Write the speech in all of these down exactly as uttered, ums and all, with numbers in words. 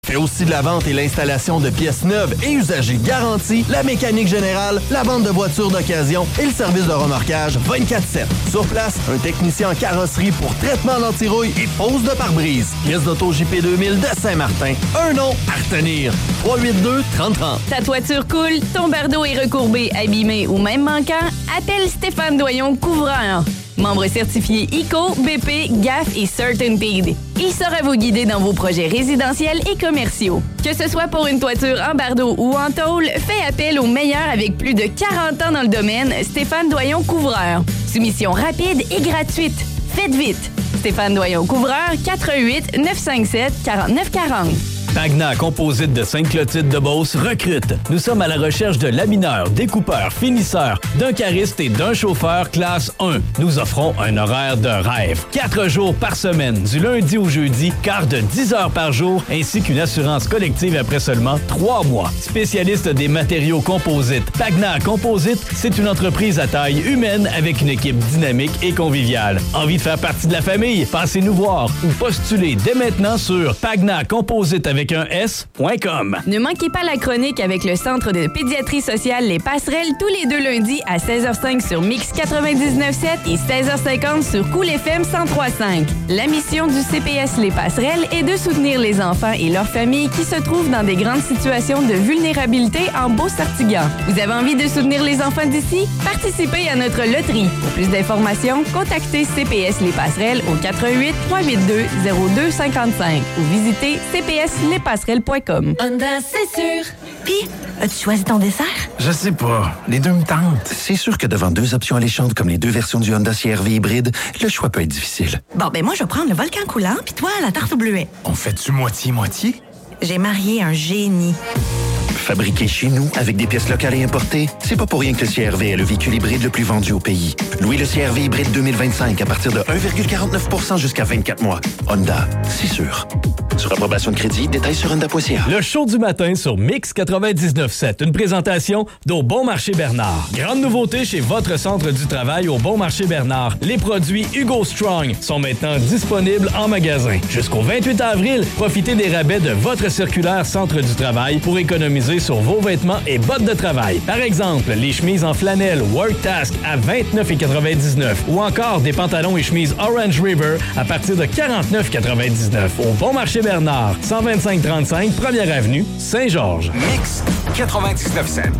Fait aussi de la vente et l'installation de pièces neuves et usagées garanties, la mécanique générale, la vente de voitures d'occasion et le service de remorquage vingt-quatre sept. Sur place, un technicien en carrosserie pour traitement d'antirouille et pose de pare-brise. Pièce d'auto J P deux mille de Saint-Martin. Un nom à retenir. trois huit deux, trente trente. Ta toiture coule, ton bardeau est recourbé, abîmé ou même manquant? Appelle Stéphane Doyon Couvreur. Membre certifié I C O, B P, G A F et CertainTeed. Il saura vous guider dans vos projets résidentiels et commerciaux. Que ce soit pour une toiture en bardeau ou en tôle, fais appel au meilleur avec plus de quarante ans dans le domaine, Stéphane Doyon Couvreur. Soumission rapide et gratuite. Faites vite. Stéphane Doyon Couvreur, quatre un huit, neuf cinq sept, quatre neuf quatre zéro. Pagna Composite de Sainte-Clotilde-de-Beauce recrute. Nous sommes à la recherche de lamineurs, découpeurs, finisseurs, d'un cariste et d'un chauffeur classe un. Nous offrons un horaire de rêve. Quatre jours par semaine, du lundi au jeudi, quart de dix heures par jour, ainsi qu'une assurance collective après seulement trois mois. Spécialiste des matériaux composites, Pagna Composite, c'est une entreprise à taille humaine avec une équipe dynamique et conviviale. Envie de faire partie de la famille? Passez nous voir ou postulez dès maintenant sur Pagna Composite avec un S point com. Ne manquez pas la chronique avec le Centre de pédiatrie sociale Les Passerelles tous les deux lundis à seize heures cinq sur Mix quatre-vingt-dix-neuf sept et seize heures cinquante sur Cool F M cent trois virgule cinq. La mission du C P S Les Passerelles est de soutenir les enfants et leurs familles qui se trouvent dans des grandes situations de vulnérabilité en Beauce-Sartiguan. Vous avez envie de soutenir les enfants d'ici? Participez à notre loterie. Pour plus d'informations, contactez C P S Les Passerelles au quatre un huit, trois huit deux, zéro deux cinq cinq ou visitez c p s les passerelles point com. Honda, c'est sûr. Puis, as-tu choisi ton dessert? Je sais pas. Les deux me tentent. C'est sûr que devant deux options alléchantes comme les deux versions du Honda C R V hybride, le choix peut être difficile. Bon, ben moi, je vais prendre le volcan coulant, puis toi, la tarte au bleuet. On fait-tu moitié-moitié? J'ai marié un génie. Fabriqué chez nous avec des pièces locales et importées, c'est pas pour rien que le C R V est le véhicule hybride le plus vendu au pays. Louez le C R V hybride deux mille vingt-cinq à partir de un virgule quarante-neuf pour cent jusqu'à vingt-quatre mois. Honda, c'est sûr. Sur approbation de crédit, détails sur honda point c a. Le show du matin sur Mix quatre-vingt-dix-neuf sept, une présentation d'Au Bon Marché Bernard. Grande nouveauté chez votre centre du travail au Bon Marché Bernard. Les produits Hugo Strong sont maintenant disponibles en magasin. Jusqu'au vingt-huit avril, profitez des rabais de votre circulaire centre du travail pour économiser sur vos vêtements et bottes de travail. Par exemple, les chemises en flanelle Work Task à vingt-neuf quatre-vingt-dix-neuf ou encore des pantalons et chemises Orange River à partir de quarante-neuf quatre-vingt-dix-neuf. Au Bon Marché Bernard, cent vingt-cinq trente-cinq, première avenue, Saint-Georges. Mix quatre-vingt-dix-neuf sept.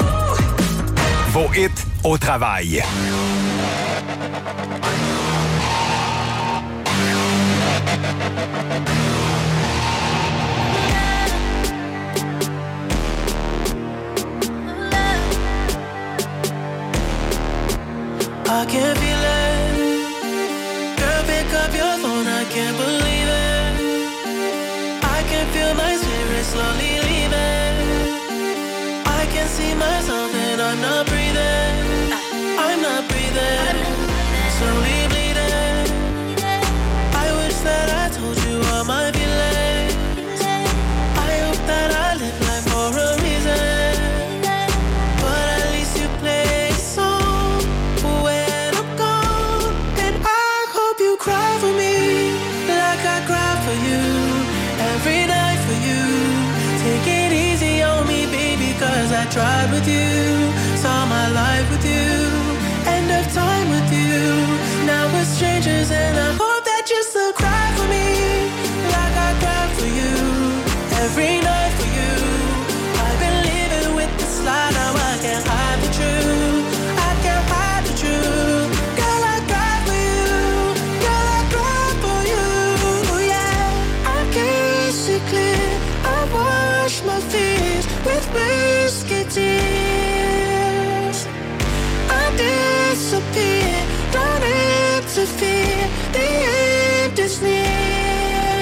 Vos hits au travail. I can feel it. Girl, pick up your phone, I can't believe it. I can feel my spirit slowly leaving. I can see myself and I'm not breathing. I'm not breathing. Slowly bleeding. I wish that I told you all my feelings. I hope that I live life for a reason. But at least you play a song when I'm gone. And I hope you cry for me like I cry for you. Every night for you. Take it easy on me, baby, cause I tried with you. Saw my life with you. End of time with you. Now we're strangers and I hope that you still cry for me like I cry for you. Every night for you. I've been living with this lie, now I can't hide the truth. I can't hide the truth. Girl, I cry for you. Girl, I cry for you. Yeah, I can see clear. I wash my fears with whiskey tears. I disappear, don't interfere. The end is near.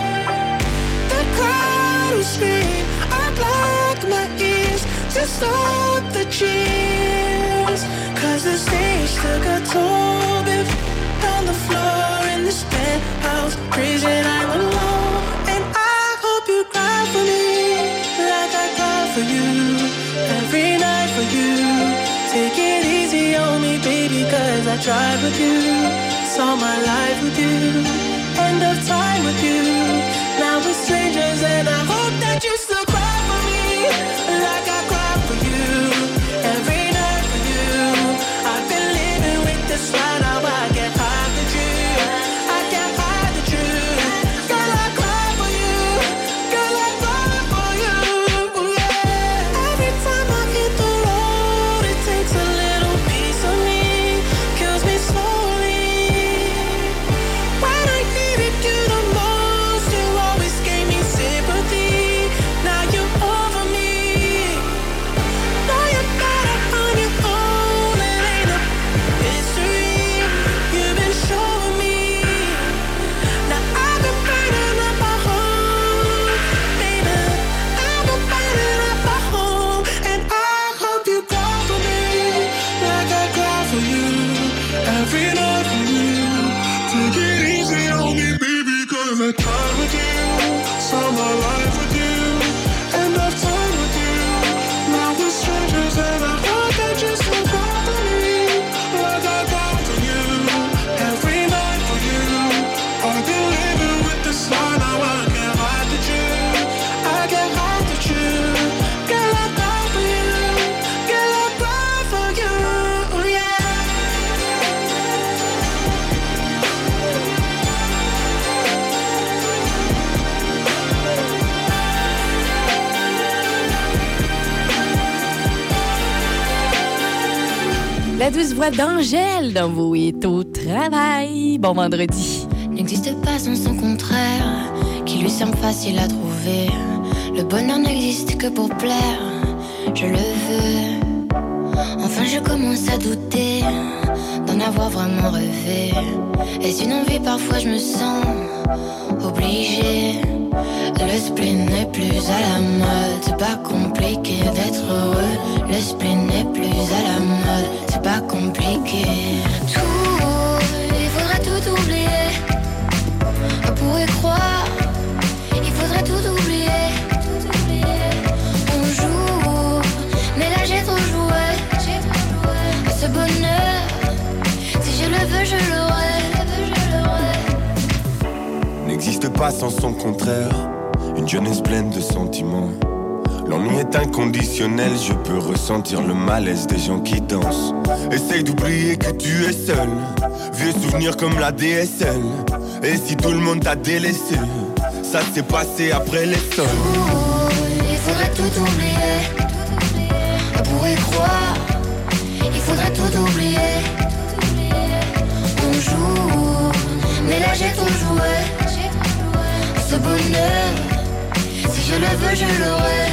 The crowd will scream. I block my ears to stop the cheers. Cause the stage took a toll. Been on the floor in this penthouse, crazy and I'm alone. And I hope you cry for me like I cry for you. Every night for you. Take it easy on me, baby, cause I tried with you. Saw my life with you. End of time with you. Now we're strangers treasures, and I hope that you still cry for me like I cry for you every night for you. I've been living with this lie, now I can't hide the truth. I can't hide the truth. Girl, I cry for you. Girl, I cry for you. Yeah. Every time I hit the road, it takes a little piece of me, kills me slowly. When I needed you the most, you always gave me sympathy. Now you're over me. Now you're better on your own. It ain't a mystery. You've been showing me. Now I've been burning up my home, baby. I've been burning up my home, and I hope you cry for me like I cry for you every night for you. Take it easy on me, baby, 'cause I time with you, saw my life with you, and I've time with you. Now we're strangers, and I hope that you still cry for me like I cry for you every night for you. I've been living with this lie, now I can't hide the truth. I can't hide the truth. Girl, I cry for you. Girl, I cry for you. Yeah. La douce voix d'Angèle dans vos hits au travail. Bon vendredi. N'existe pas sans son contraire, qui lui semble facile à trouver. Le bonheur n'existe que pour plaire, je le veux. Enfin je commence à douter d'en avoir vraiment rêvé. Est-ce une envie? Parfois je me sens obligée. Le spleen n'est plus à la mode, c'est pas compliqué d'être heureux. Le spleen n'est plus à la mode, c'est pas compliqué. Tout, il faudrait tout oublier. On pourrait croire, il faudrait tout oublier. On joue, mais là j'ai trop joué. Ce bonheur, si je le veux, je l'aurai. N'existe pas sans son contraire, une jeunesse pleine de sentiments. L'ennui est inconditionnel, je peux ressentir le malaise des gens qui dansent. Essaye d'oublier que tu es seul, vieux souvenir comme la D S L. Et si tout le monde t'a délaissé, ça s'est passé après les sols. Il faudrait tout oublier, on pourrait croire, il faudrait tout oublier. On joue, mais là j'ai trop joué. Ce bonheur, si je le veux, je l'aurai.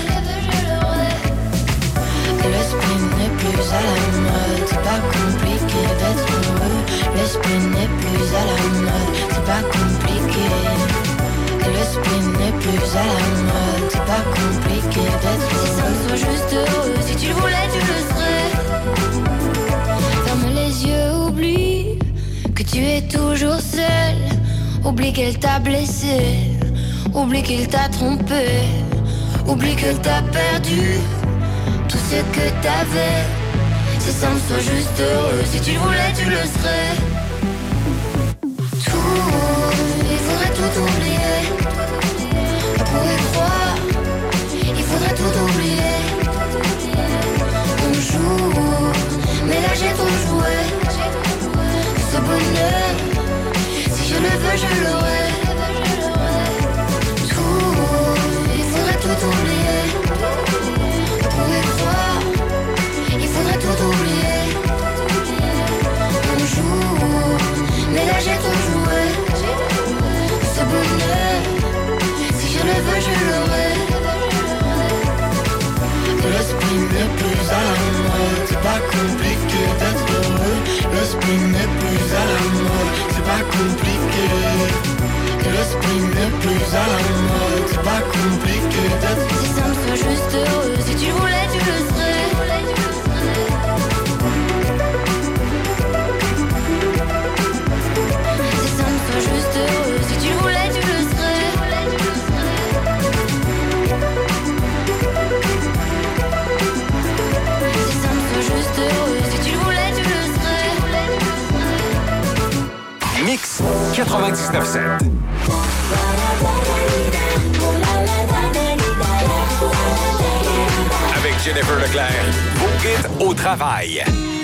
Le spleen n'est plus à la mode, c'est pas compliqué d'être heureux. Le spleen n'est plus à la mode, c'est pas compliqué. Le spleen n'est plus à la mode, c'est pas compliqué d'être heureux. Si ça me soit juste heureux, si tu le voulais, tu le serais. Ferme les yeux, oublie que tu es toujours seul. Oublie qu'elle t'a blessé, oublie qu'il t'a trompé, oublie que t'as perdu tout ce que t'avais. Si ça me soit juste heureux, si tu le voulais, tu le serais. Tout, il faudrait tout oublier. On pourrait croire, il faudrait tout oublier. On joue, mais là j'ai trop joué. Ce bonheur, si je le veux, je l'aurai. Tout oublier, on pourrait croire, il faudrait tout oublier. On joue, mais là j'ai trop joué. Ce bonheur, si je le veux, je l'aurai. Le spleen n'est plus à la mode, c'est pas compliqué d'être heureux. Le spleen n'est plus à la mode, c'est pas compliqué. Le spleen n'est plus à la mode, c'est pas compliqué d'être. Si ça me soit juste heureux, si tu voulais, tu le serais. Si ça me soit juste heureux, si tu voulais, tu le serais. Si ça me soit juste heureux, si tu voulais, tu le serais. Mix quatre-vingt-dix-neuf sept. Jennifer Leclerc. Vos hits au travail.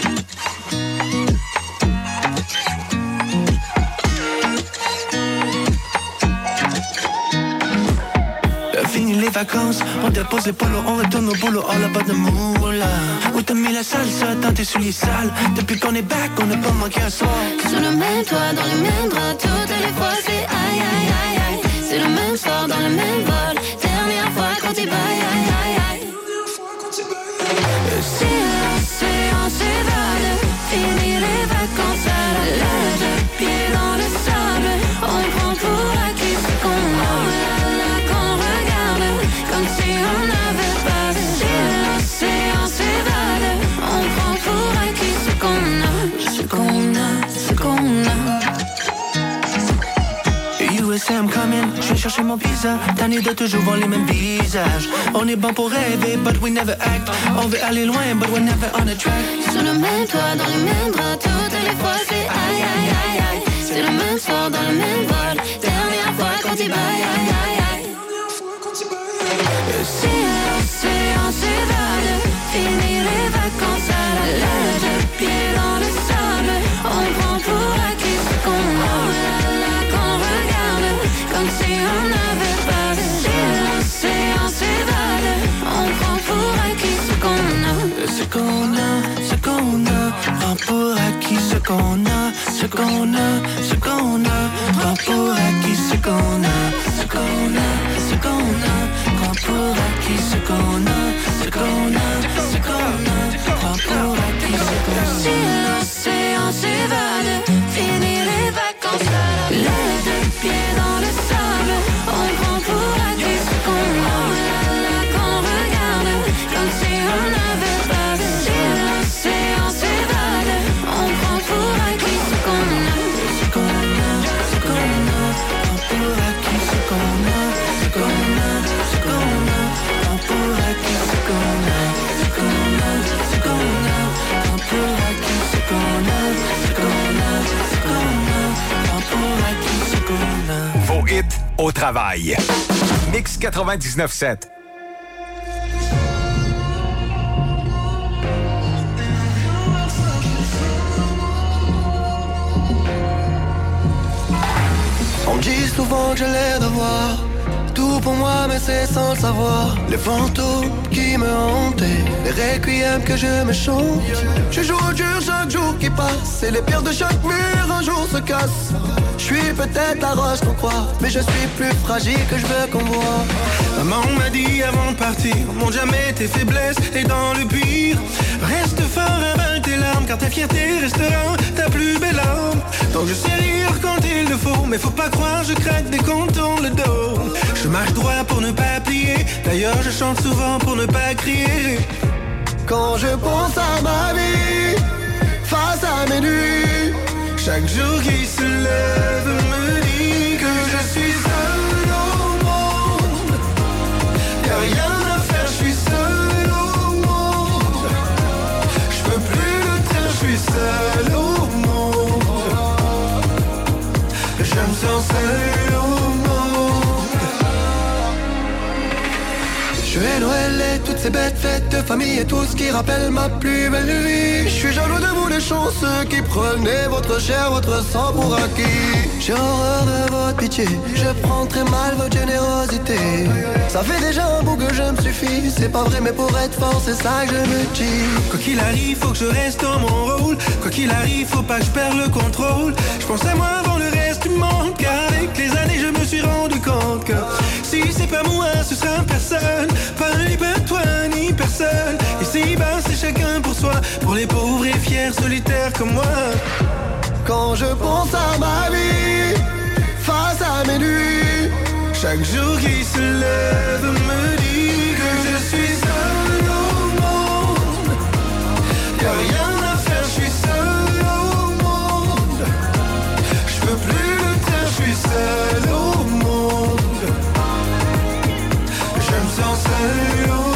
Fini les vacances, on dépose les polos, on retourne au boulot, all about the moula. Où t'as mis la salsa dans tes souliers sales? Depuis qu'on est back, on n'a pas manqué un soir. Sous le même toit, dans les mêmes draps, toutes les fois c'est aïe aïe aïe aïe. C'est le même soir, dans le même vol, dernière fois qu'on t'y baille aïe aïe aïe. Si l'océan s'évade, fini les vacances à la plage, pieds dans le sable, on prend pour acquis ce qu'on a. Comme si on n'avait pas vu. Si l'océan s'évade, on prend pour acquis ce qu'on a, ce qu'on a, ce qu'on a. U S A I'm coming, je vais chercher mon visa. Tanné de toujours voir les mêmes visages. On est bon pour rêver, but we never act. On veut aller loin, but we're never on a track. Sous le même toit, dans les mêmes draps, toutes les fois c'est aïe aïe aïe aïe. C'est le même soir, dans le même vol, dernière fois qu'on t'y baille aïe aïe aïe. Si l'océan s'évade, fini les vacances à la plage, pieds dans le sable, on prend pour acquis ce qu'on a, là qu'on regarde, comme si on n'avait pas vu. Si l'océan s'évade, on prend pour acquis ce qu'on a, ce qu'on a, ce qu'on a, prend pour acquis ce qu'on a, ce qu'on a, ce qu'on a, prend pour acquis ce qu'on a, ce qu'on a, ce qu'on a. Pour acquis ce qu'on a, ce qu'on a, ce qu'on a, prends pour acquis ce qu'on a. Si l'océan s'évade, fini les vacances à la plage, pieds dans le sable, on prend pour acquis ce qu'on a, là qu'on regarde, comme si on n'avait pas vu. Si l'océan s'évade, on prend pour acquis ce qu'on a, ce qu'on a, ce qu'on a, prends pour acquis ce qu'on a, ce qu'on a, ce qu'on a. Pour acquis ce qu'on a, ce qu'on a, ce qu'on a, prends pour acquis ce qu'on a, ce qu'on a, ce qu'on a, prends pour acquis ce qu'on a. Vos hits au travail. Mix quatre-vingt-dix-neuf sept. On me dit souvent que j'ai l'air de voir tout pour moi, mais c'est sans le savoir. Les fantômes qui me hantaient, les requiems que je me chante. Je joue au dur chaque jour qui passe, et les pierres de chaque mur un jour se cassent. Je suis peut-être la roche qu'on croit, mais je suis plus fragile que je veux qu'on voit. Maman m'a dit avant de partir, montre jamais tes faiblesses et dans le pire, reste fort avec tes larmes, car ta fierté restera ta plus belle arme. Donc je sais rire quand il le faut, mais faut pas croire je craque dès qu'on tourne le dos. Je marche droit pour ne pas plier, d'ailleurs je chante souvent pour ne pas crier. Quand je pense à ma vie, face à mes nuits, chaque jour qui se lève me dit que je suis seul au monde. Y'a rien à faire, je suis seul au monde. Je peux plus le taire, je suis seul au monde. Je me sens seul au monde. Je vais Noël et toutes ces bêtes fêtes de famille et tout ce qui rappelle ma plus belle vie. Je suis jaloux de vous les chanceux qui prenez votre chair, votre sang pour acquis. J'ai horreur de votre pitié, je prends très mal votre générosité. Ça fait déjà un bout que je me suffis, c'est pas vrai mais pour être fort c'est ça que je me dis. Quoi qu'il arrive, faut que je reste dans mon rôle. Quoi qu'il arrive, faut pas que je perde le contrôle. Je pense à moi avant le reste du monde, car avec les années je me suis rendu compte que si c'est pas moi, ce sera personne. Pas ni pas toi ni personne. Ici bas c'est chacun pour soi, pour les pauvres et fiers solitaires comme moi. Quand je pense à ma vie, face à mes nuits, chaque jour qui se lève me dit que je suis seul au monde. Y'a rien à faire, je suis seul au monde. Je peux plus le taire, je suis seul au monde. Je me sens seul au monde.